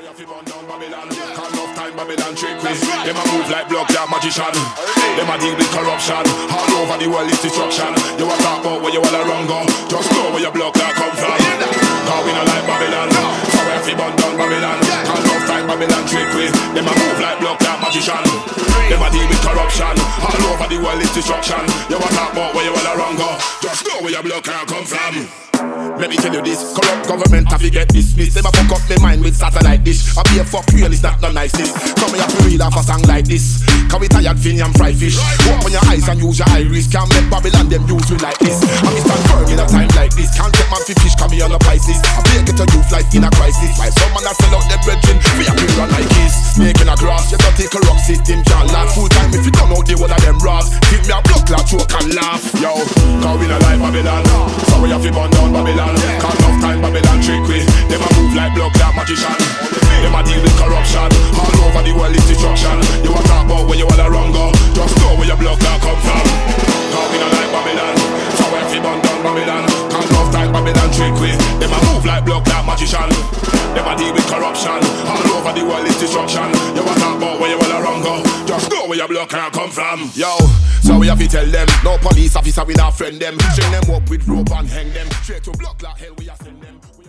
have to burn down Babylon. Can't enough time Babylon trick me. Them a move like blood clot magician. Them a deal with corruption. All over the world is destruction. You a talk about where you all around go. Just know where your blood clot come from. Cause we not like Babylon. So we have to burn down Babylon. Can't enough time Babylon trick me. Them a move like blood clot magician. Them a deal with corruption. All over the world is destruction. You a talk about where you all around go. Just know where your blood clot come from. Let me tell you this, corrupt government have to get dismissed. Them a fuck up me mind with satellite dish. I be a fuck real, it's not no niceness. Come here to read off a song like this. Can we tired fin and fry fish? Open your eyes and use your iris. Can't make Babylon them use me like this. I be stand firm in a time like this. Can't take man fi fish, come here on the prices. I break it to youth life in a crisis. Why some man a sell out them brethren? We a clear on Nikes. Snake in a grass, you don't take a rock system. Can't last full time if you don't know the whole of them raws. Give me a blood clot, choke and laugh. Yo, cause we not like Babylon. So we have to burn down Babylon. Can't enough time Babylon trick we. Them a move like blood clot magician. Them a deal with corruption. All over the world is destruction. You a talk about where you all around go. Just know where your blood clot come from. Cause we not like Babylon. So we have to burn down Babylon. Can't enough time Babylon trick we. Them a move like blood clot magician. Them a deal with corruption. All over the world is destruction. You a talk about where you all around go. Just know where your blood clot come from. Yo, so we have to tell them. No police officer we not friend them. String them up with rope and hang them. Straight to blood clot hell we a send them.